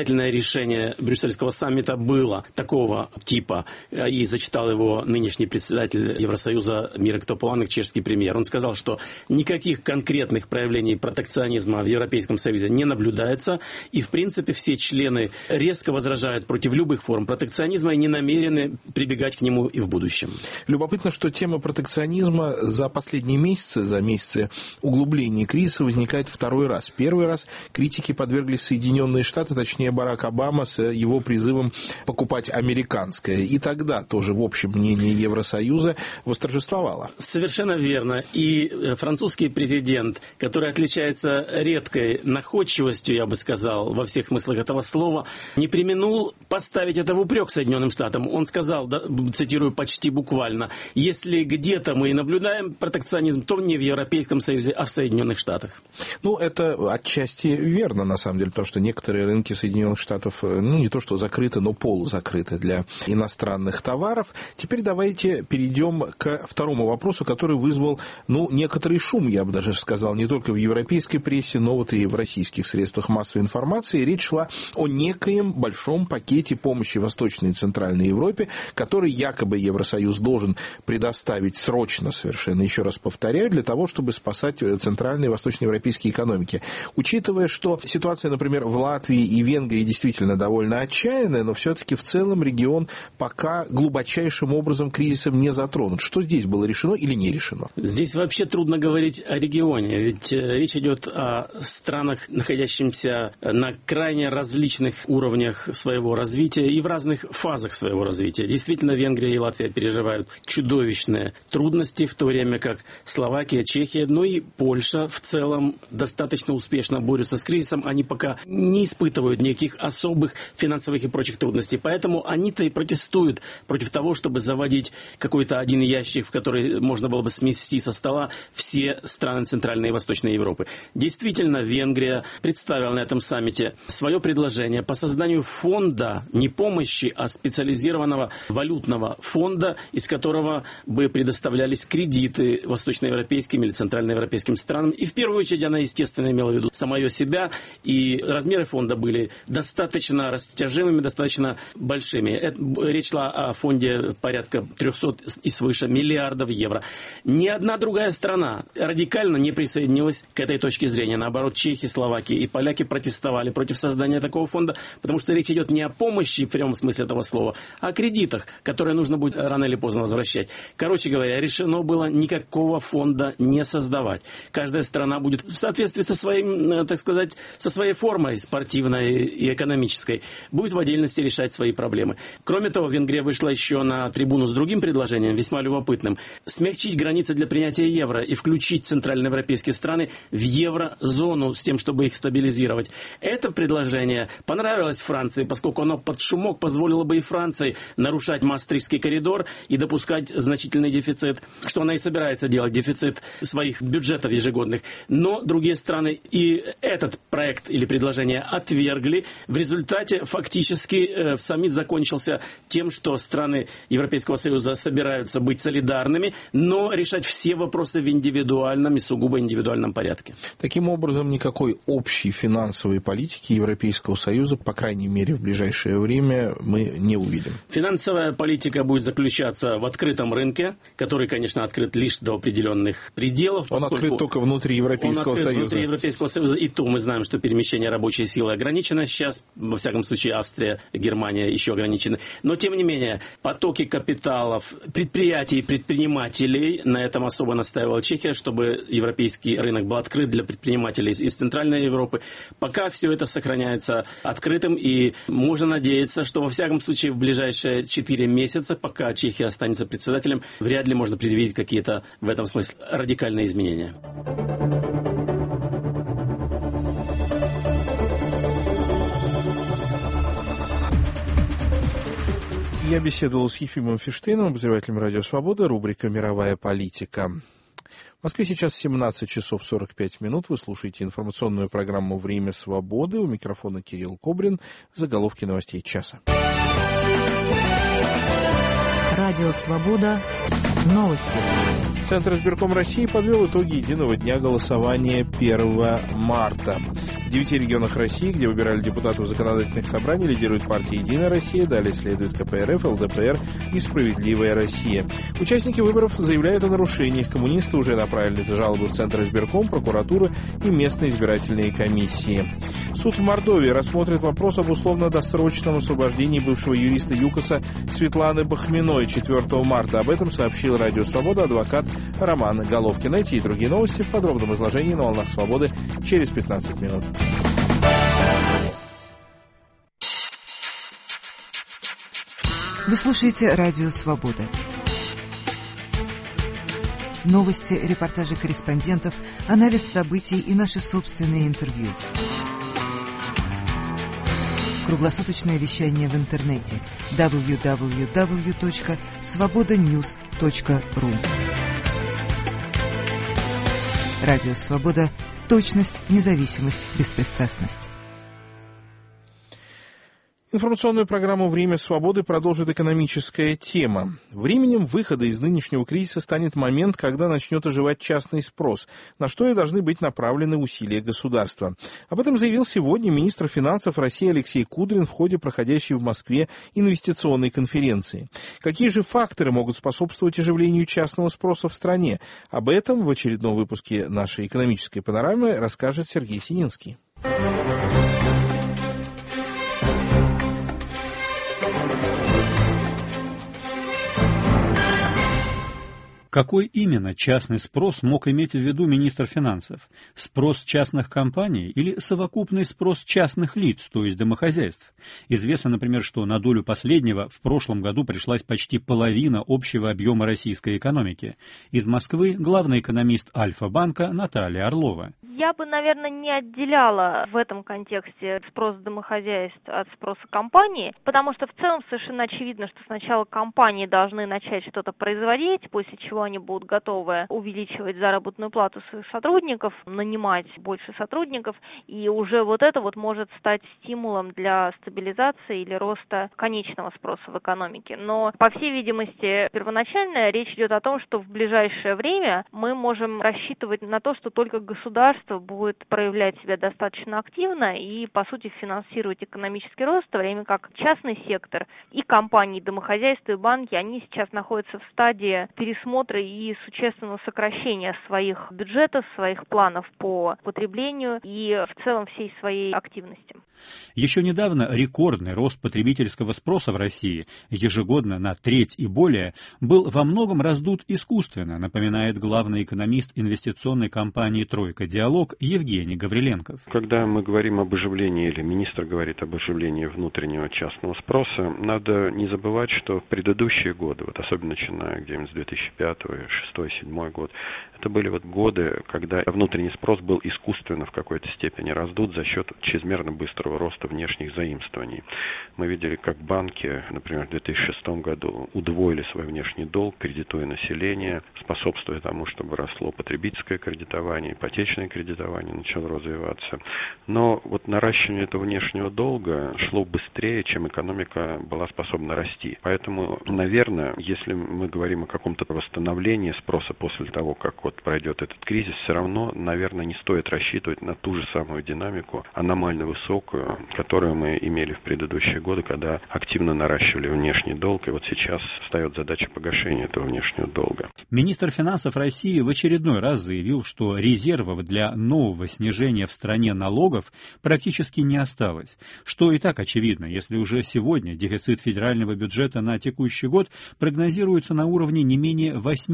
решение брюссельского саммита было такого типа, и зачитал его нынешний председатель Евросоюза Мирек Тополанек, чешский премьер. Он сказал, что никаких конкретных проявлений протекционизма в Европейском Союзе не наблюдается, и, в принципе, все члены резко возражают против любых форм протекционизма и не намерены прибегать к нему и в будущем. Любопытно, что тема протекционизма за последние месяцы, за месяцы углубления кризиса возникает второй раз. Первый раз критике подверглись Соединенные Штаты, точнее Барак Обама с его призывом покупать американское. И тогда тоже, в общем, мнение Евросоюза восторжествовало. Совершенно верно. И французский президент, который отличается редкой находчивостью, я бы сказал, во всех смыслах этого слова, не преминул поставить это в упрек Соединенным Штатам. Он сказал, цитирую почти буквально, если где-то мы и наблюдаем протекционизм, то не в Европейском Союзе, а в Соединенных Штатах. Ну, это отчасти верно, на самом деле, потому что некоторые рынки Соединенных Штатов, ну, не то что закрыты, но полузакрыты для иностранных товаров. Теперь давайте перейдем к второму вопросу, который вызвал, ну, некоторый шум, я бы даже сказал, не только в европейской прессе, но вот и в российских средствах массовой информации. Речь шла о некоем большом пакете помощи Восточной и Центральной Европе, который якобы Евросоюз должен предоставить срочно совершенно, еще раз повторяю, для того, чтобы спасать центральные и восточноевропейские экономики. Учитывая, что ситуация, например, в Латвии и Венгрии действительно довольно отчаянная, но все-таки в целом регион пока глубочайшим образом кризисом не затронут. Что здесь было решено или не решено? Здесь вообще трудно говорить о регионе, ведь речь идет о странах, находящихся на крайне различных уровнях своего развития и в разных фазах своего развития. Действительно, Венгрия и Латвия переживают чудовищные трудности, в то время как Словакия, Чехия, ну и Польша в целом достаточно успешно борются с кризисом. Они пока не испытывают никаких особых финансовых и прочих трудностей. Поэтому они-то и протестуют против того, чтобы заводить какой-то один ящик, в который можно было бы смести со стола все страны Центральной и Восточной Европы. Действительно, Венгрия представила на этом саммите свое предложение по созданию фонда не помощи, а специализированного валютного фонда, из которого бы предоставлялись кредиты восточноевропейским или центральноевропейским странам. И в первую очередь она, естественно, имела в виду самое себя, и размеры фонда были достаточно растяжимыми, достаточно большими. Речь шла о фонде порядка 300 и свыше миллиардов евро. Ни одна другая страна радикально не присоединилась к этой точке зрения. Наоборот, чехи, словаки и поляки протестовали против создания такого фонда, потому что речь идет не о помощи в прямом смысле этого слова, а о кредитах, которые нужно будет рано или поздно возвращать. Короче говоря, решено было никакого фонда не создавать. Каждая страна будет в соответствии со своим, так сказать, со своей формой спортивной и экономической, будет в отдельности решать свои проблемы. Кроме того, Венгрия вышла еще на трибуну с другим предложением, весьма любопытным. Смягчить границы для принятия евро и включить центральноевропейские страны в еврозону с тем, чтобы их стабилизировать. Это предложение понравилось Франции, поскольку оно под шумок позволило бы и Франции нарушать Маастрихтский коридор и допускать значительный дефицит, что она и собирается делать, дефицит своих бюджетов ежегодных. Но другие страны и этот проект или предложение отвергли. В результате фактически саммит закончился тем, что страны Европейского Союза собираются быть солидарными, но решать все вопросы в индивидуальном и сугубо индивидуальном порядке. Таким образом, никакой общей финансовой политики Европейского Союза, по крайней мере, в ближайшее время мы не увидим. Финансовая политика будет заключаться в открытом рынке, который, конечно, открыт лишь до определенных пределов. Он открыт только внутри Европейского Союза. Внутри Европейского Союза, и то мы знаем, что перемещение рабочей силы ограничено сейчас, во всяком случае, Австрия, Германия еще ограничены. Но, тем не менее, потоки капиталов, предприятий и предпринимателей, на этом особо настаивала Чехия, чтобы европейский рынок был открыт для предпринимателей из Центральной Европы. Пока все это сохраняется открытым, и можно надеяться, что, во всяком случае, в ближайшие 4 месяца, пока Чехия останется председателем, вряд ли можно предвидеть какие-то в этом смысле радикальные изменения. Я беседовал с Ефимом Фиштейном, обозревателем «Радио Свобода», рубрика «Мировая политика». В Москве сейчас 17 часов 45 минут. Вы слушаете информационную программу «Время свободы». У микрофона Кирилл Кобрин. Заголовки новостей часа. Радио «Свобода». Новости. Центр избирком России подвел итоги единого дня голосования 1 марта. В 9 регионах России, где выбирали депутатов законодательных собраний, лидирует партия «Единая Россия», далее следует КПРФ, ЛДПР и «Справедливая Россия». Участники выборов заявляют о нарушениях. Коммунисты уже направили жалобы в Центр избирком, прокуратуру и местные избирательные комиссии. Суд в Мордовии рассмотрит вопрос об условно-досрочном освобождении бывшего юриста ЮКОСа Светланы Бахминой 4 марта. Об этом сообщил Радио Свобода адвокат Роман Головкин. Эти и другие новости в подробном изложении на «Волнах Свободы» через 15 минут. Вы слушаете Радио Свобода. Новости, репортажи корреспондентов, анализ событий и наши собственные интервью. Круглосуточное вещание в интернете www.svobodanews.ru. Радио Свобода. Точность, независимость, беспристрастность. Информационную программу «Время свободы» продолжит экономическая тема. Временем выхода из нынешнего кризиса станет момент, когда начнет оживать частный спрос, на что и должны быть направлены усилия государства. Об этом заявил сегодня министр финансов России Алексей Кудрин в ходе проходящей в Москве инвестиционной конференции. Какие же факторы могут способствовать оживлению частного спроса в стране? Об этом в очередном выпуске нашей экономической панорамы расскажет Сергей Сининский. Какой именно частный спрос мог иметь в виду министр финансов? Спрос частных компаний или совокупный спрос частных лиц, то есть домохозяйств? Известно, например, что на долю последнего в прошлом году пришлась почти половина общего объема российской экономики. Из Москвы главный экономист Альфа-банка Наталья Орлова. Я бы, наверное, не отделяла в этом контексте спрос домохозяйств от спроса компаний, потому что в целом совершенно очевидно, что сначала компании должны начать что-то производить, после чего они будут готовы увеличивать заработную плату своих сотрудников, нанимать больше сотрудников, и уже вот это вот может стать стимулом для стабилизации или роста конечного спроса в экономике. Но, по всей видимости, первоначально речь идет о том, что в ближайшее время мы можем рассчитывать на то, что только государство будет проявлять себя достаточно активно и, по сути, финансировать экономический рост, в то время как частный сектор и компании, и домохозяйства, и банки, они сейчас находятся в стадии пересмотра и существенного сокращения своих бюджетов, своих планов по потреблению и в целом всей своей активности. Еще недавно рекордный рост потребительского спроса в России, ежегодно на треть и более, был во многом раздут искусственно, напоминает главный экономист инвестиционной компании «Тройка Диалог» Евгений Гавриленков. Когда мы говорим об оживлении, или министр говорит об оживлении внутреннего частного спроса, надо не забывать, что в предыдущие годы, вот особенно начиная где-нибудь с 2005, 2006, 2007 год, это были вот годы, когда внутренний спрос был искусственно в какой-то степени раздут за счет чрезмерно быстрого роста внешних заимствований. Мы видели, как банки, например, в 2006 году удвоили свой внешний долг, кредитуя население, способствуя тому, чтобы росло потребительское кредитование, ипотечное кредитование начало развиваться. Но вот наращивание этого внешнего долга шло быстрее, чем экономика была способна расти. Поэтому, наверное, если мы говорим о каком-то восстановлении спроса после того, как вот пройдет этот кризис, все равно, наверное, не стоит рассчитывать на ту же самую динамику, аномально высокую, которую мы имели в предыдущие годы, когда активно наращивали внешний долг, и вот сейчас встает задача погашения этого внешнего долга. Министр финансов России в очередной раз заявил, что резервов для нового снижения в стране налогов практически не осталось, что и так очевидно, если уже сегодня дефицит федерального бюджета на текущий год прогнозируется на уровне не менее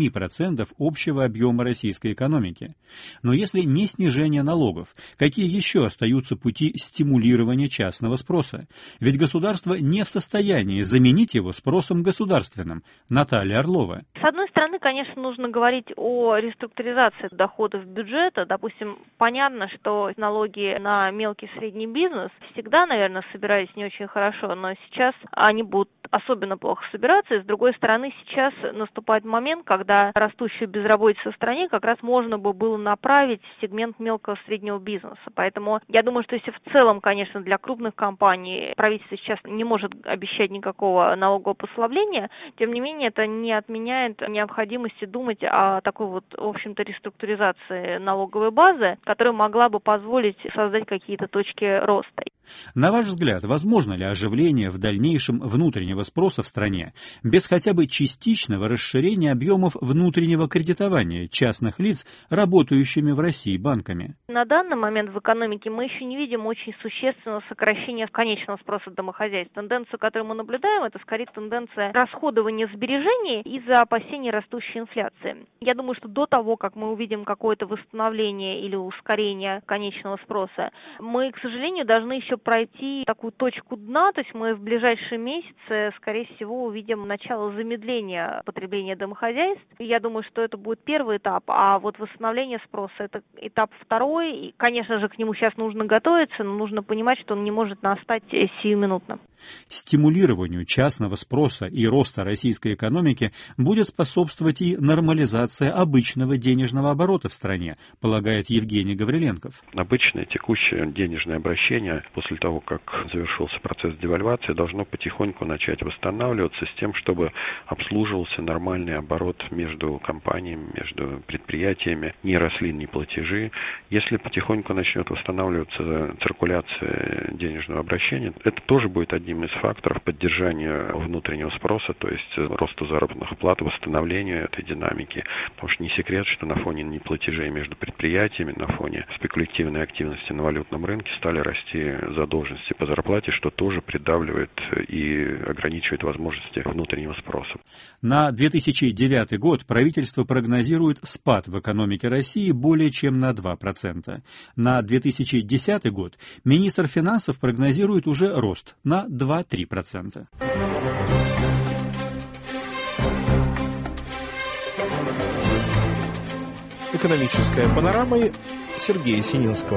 8% общего объема российской экономики. Но если не снижение налогов, какие еще остаются пути стимулирования частного спроса? Ведь государство не в состоянии заменить его спросом государственным. Наталья Орлова. С одной стороны, конечно, нужно говорить о реструктуризации доходов бюджета. Допустим, понятно, что налоги на мелкий и средний бизнес всегда, наверное, собирались не очень хорошо, но сейчас они будут особенно плохо собираться. И, с другой стороны, сейчас наступает момент, когда растущую безработицу в стране как раз можно бы было направить в сегмент мелкого и среднего бизнеса. Поэтому я думаю, что если в целом, конечно, для крупных компаний правительство сейчас не может обещать никакого налогового послабления, тем не менее это не отменяет необходимости думать о такой вот, в общем-то, реструктуризации налоговой базы, которая могла бы позволить создать какие-то точки роста. На ваш взгляд, возможно ли оживление в дальнейшем внутреннего спроса в стране без хотя бы частичного расширения объемов внутреннего кредитования частных лиц, работающими в России банками? На данный момент в экономике мы еще не видим очень существенного сокращения конечного спроса домохозяйств. Тенденцию, которую мы наблюдаем, это скорее тенденция расходования сбережений из-за опасений растущей инфляции. Я думаю, что до того, как мы увидим какое-то восстановление или ускорение конечного спроса, мы, к сожалению, должны еще пройти такую точку дна, то есть мы в ближайшие месяцы, скорее всего, увидим начало замедления потребления домохозяйств. И я думаю, что это будет первый этап, а вот восстановление спроса – это этап второй. И, конечно же, к нему сейчас нужно готовиться, но нужно понимать, что он не может настать сиюминутно. Стимулированию частного спроса и роста российской экономики будет способствовать и нормализация обычного денежного оборота в стране, полагает Евгений Гавриленков. Обычное текущее денежное обращение после того, как завершился процесс девальвации, должно потихоньку начать восстанавливаться с тем, чтобы обслуживался нормальный оборот между компаниями, между предприятиями, не росли ни платежи. Если потихоньку начнет восстанавливаться циркуляция денежного обращения, это тоже будет одним из факторов поддержания внутреннего спроса, то есть роста заработных плат, восстановления этой динамики. Потому что не секрет, что на фоне неплатежей между предприятиями, на фоне спекулятивной активности на валютном рынке стали расти задолженности по зарплате, что тоже придавливает и ограничивает возможности внутреннего спроса. На 2009 год правительство прогнозирует спад в экономике России более чем на 2%. На 2010 год министр финансов прогнозирует уже рост на 2-3%. Экономическая панорама Сергея Сининского.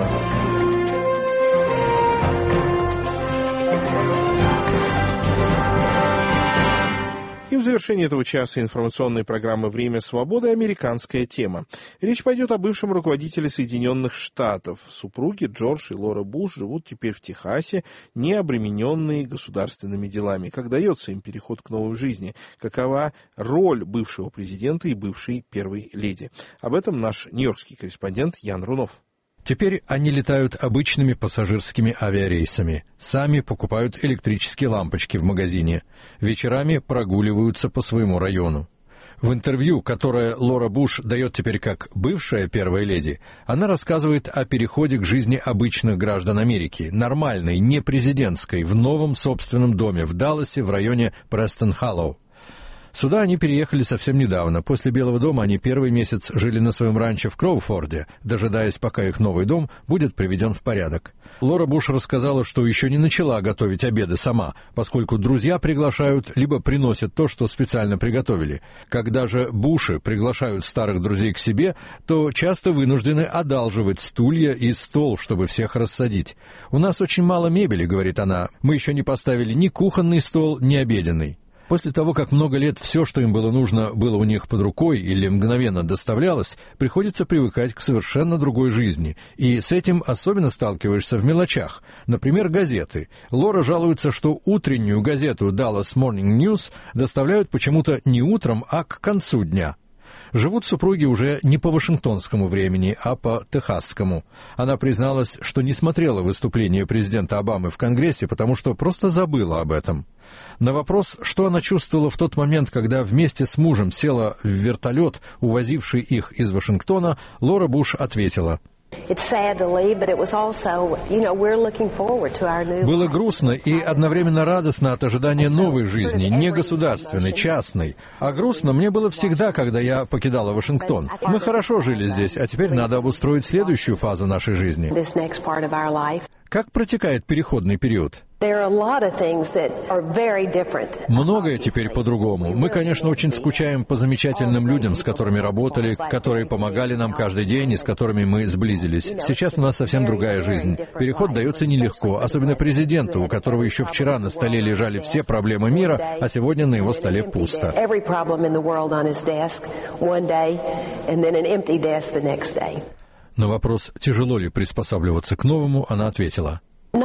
И в завершении этого часа информационной программы «Время свободы» американская тема. Речь пойдет о бывшем руководителе Соединенных Штатов. Супруги Джордж и Лора Буш живут теперь в Техасе, не обремененные государственными делами. Как дается им переход к новой жизни? Какова роль бывшего президента и бывшей первой леди? Об этом наш нью-йоркский корреспондент Ян Рунов. Теперь они летают обычными пассажирскими авиарейсами, сами покупают электрические лампочки в магазине, вечерами прогуливаются по своему району. В интервью, которое Лора Буш дает теперь как бывшая первая леди, она рассказывает о переходе к жизни обычных граждан Америки, нормальной, не президентской, в новом собственном доме в Далласе в районе Престон-Холлоу. Сюда они переехали совсем недавно. После Белого дома они первый месяц жили на своем ранчо в Кроуфорде, дожидаясь, пока их новый дом будет приведен в порядок. Лора Буш рассказала, что еще не начала готовить обеды сама, поскольку друзья приглашают, либо приносят то, что специально приготовили. Когда же Буши приглашают старых друзей к себе, то часто вынуждены одалживать стулья и стол, чтобы всех рассадить. «У нас очень мало мебели», — говорит она, — «мы еще не поставили ни кухонный стол, ни обеденный». После того, как много лет все, что им было нужно, было у них под рукой или мгновенно доставлялось, приходится привыкать к совершенно другой жизни. И с этим особенно сталкиваешься в мелочах. Например, газеты. Лора жалуется, что утреннюю газету Dallas Morning News доставляют почему-то не утром, а к концу дня. Живут супруги уже не по вашингтонскому времени, а по техасскому. Она призналась, что не смотрела выступление президента Обамы в Конгрессе, потому что просто забыла об этом. На вопрос, что она чувствовала в тот момент, когда вместе с мужем села в вертолет, увозивший их из Вашингтона, Лора Буш ответила: «Было грустно и одновременно радостно от ожидания новой жизни, не государственной, частной. А грустно мне было всегда, когда я покидала Вашингтон. Мы хорошо жили здесь, а теперь надо обустроить следующую фазу нашей жизни». Как протекает переходный период? Многое теперь по-другому. Мы, конечно, очень скучаем по замечательным людям, с которыми работали, которые помогали нам каждый день и с которыми мы сблизились. Сейчас у нас совсем другая жизнь. Переход дается нелегко, особенно президенту, у которого еще вчера на столе лежали все проблемы мира, а сегодня на его столе пусто. На вопрос, тяжело ли приспосабливаться к новому, она ответила: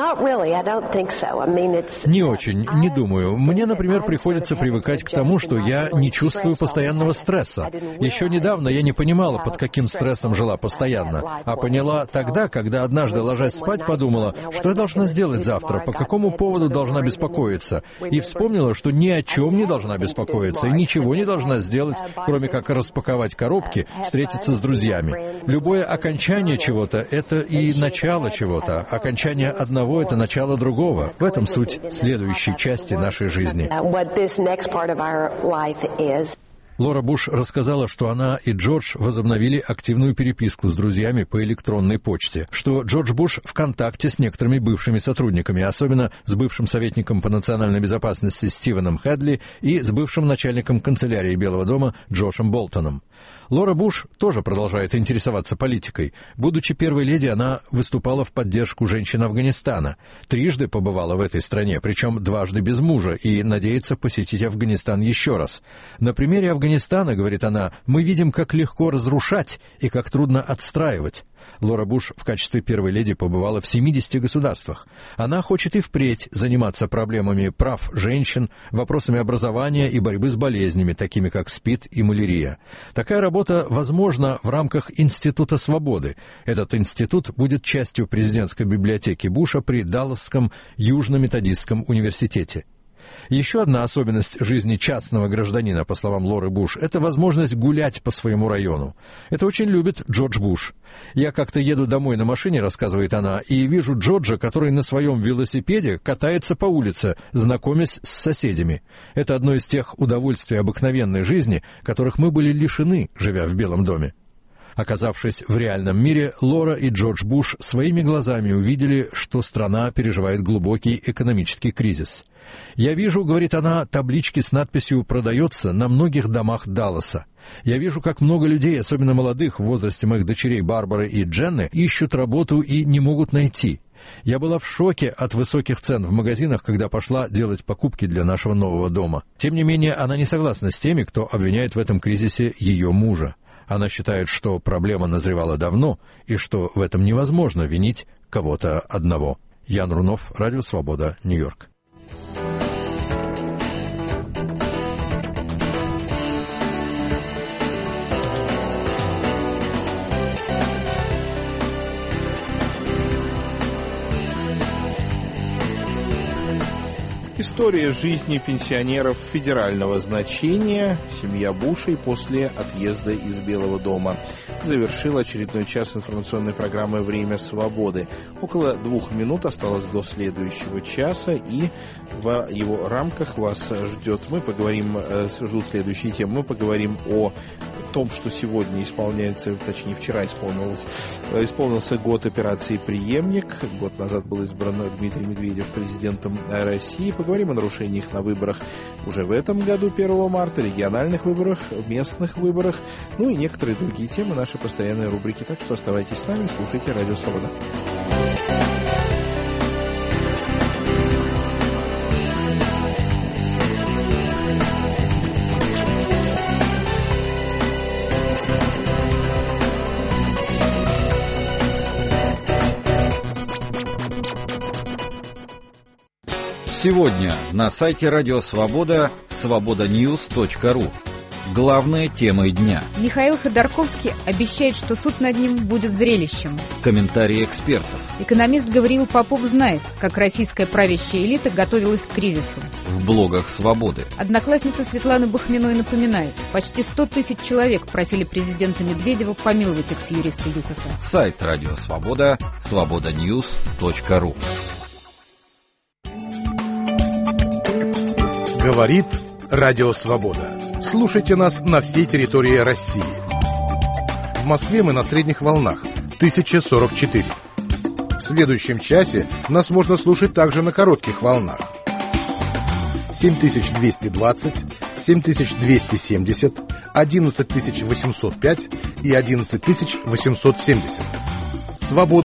не очень, не думаю. Мне, например, приходится привыкать к тому, что я не чувствую постоянного стресса. Еще недавно я не понимала, под каким стрессом жила постоянно. А поняла тогда, когда однажды, ложась спать, подумала, что я должна сделать завтра, по какому поводу должна беспокоиться. И вспомнила, что ни о чем не должна беспокоиться и ничего не должна сделать, кроме как распаковать коробки, встретиться с друзьями. Любое окончание чего-то — это и начало чего-то. Окончание одного — это начало другого. В этом суть следующей части нашей жизни. Лора Буш рассказала, что она и Джордж возобновили активную переписку с друзьями по электронной почте, что Джордж Буш в контакте с некоторыми бывшими сотрудниками, особенно с бывшим советником по национальной безопасности Стивеном Хедли и с бывшим начальником канцелярии Белого дома Джошем Болтоном. Лора Буш тоже продолжает интересоваться политикой. Будучи первой леди, она выступала в поддержку женщин Афганистана. Трижды побывала в этой стране, причем дважды без мужа, и надеется посетить Афганистан еще раз. На примере Афганистана, говорит она, мы видим, как легко разрушать и как трудно отстраивать. Лора Буш в качестве первой леди побывала в 70 государствах. Она хочет и впредь заниматься проблемами прав женщин, вопросами образования и борьбы с болезнями, такими как СПИД и малярия. Такая работа возможна в рамках Института свободы. Этот институт будет частью президентской библиотеки Буша при Далласском Южно-методистском университете. Еще одна особенность жизни частного гражданина, по словам Лоры Буш, это возможность гулять по своему району. Это очень любит Джордж Буш. «Я как-то еду домой на машине», — рассказывает она, «и вижу Джорджа, который на своем велосипеде катается по улице, знакомясь с соседями. Это одно из тех удовольствий обыкновенной жизни, которых мы были лишены, живя в Белом доме». Оказавшись в реальном мире, Лора и Джордж Буш своими глазами увидели, что страна переживает глубокий экономический кризис. «Я вижу, — говорит она, — таблички с надписью «Продается» на многих домах Далласа. Я вижу, как много людей, особенно молодых, в возрасте моих дочерей Барбары и Дженны, ищут работу и не могут найти. Я была в шоке от высоких цен в магазинах, когда пошла делать покупки для нашего нового дома». Тем не менее, она не согласна с теми, кто обвиняет в этом кризисе ее мужа. Она считает, что проблема назревала давно, и что в этом невозможно винить кого-то одного. Ян Рунов, Радио Свобода, Нью-Йорк. История жизни пенсионеров федерального значения. Семья Бушей после отъезда из Белого дома завершила очередной час информационной программы «Время свободы». Около 2 минут осталось до следующего часа, и в его рамках вас ждут следующие темы. Мы поговорим о том, что сегодня исполняется, точнее вчера исполнился год операции «Преемник». Год назад был избран Дмитрий Медведев президентом России. Поговорим о нарушениях на выборах уже в этом году, 1 марта, региональных выборах, местных выборах, ну и некоторые другие темы, наши постоянные рубрики. Так что оставайтесь с нами, слушайте Радио Свобода. Сегодня на сайте Радио Свобода свободаньюз.ру. Главные темы дня. Михаил Ходорковский обещает, что суд над ним будет зрелищем. Комментарии экспертов. Экономист Гавриил Попов знает, как российская правящая элита готовилась к кризису. В блогах Свободы. Одноклассница Светланы Бахминой напоминает, почти 100 тысяч человек просили президента Медведева помиловать экс-юриста ЮКОСа. Сайт Радио Свобода свободаньюз.ру. Говорит Радио Свобода. Слушайте нас на всей территории России. В Москве мы на средних волнах 1044. В следующем часе нас можно слушать также на коротких волнах. 7220, 7270, 11805 и 11870. Свобода.